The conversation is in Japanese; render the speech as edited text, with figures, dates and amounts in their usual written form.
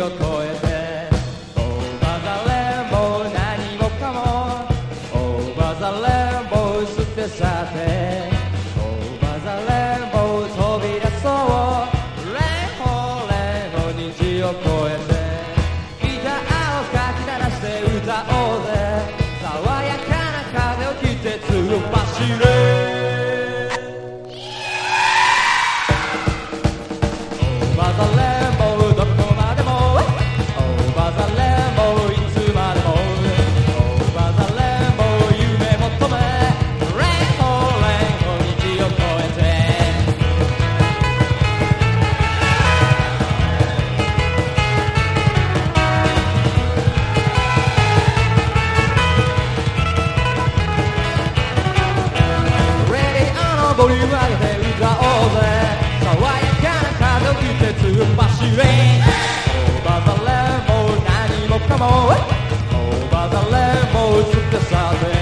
を越えて Over the rainbow 何もかも Over the rainbow 捨て去って Over the rainbow 飛び出そう Rainbow 虹を越えてギターをかき鳴らして歌おうぜ爽やかな風を切って突っ走れOver the rainbow どこまでも Over the rainbow いつまでも Over the rainbow 夢求め Rainbow Rainbow 虹を越えてRadio のボリューム上げて歌おうぜ爽やかな風を切って突っ走れ Over the rainbow 何もかも Over the rainbow 捨て去って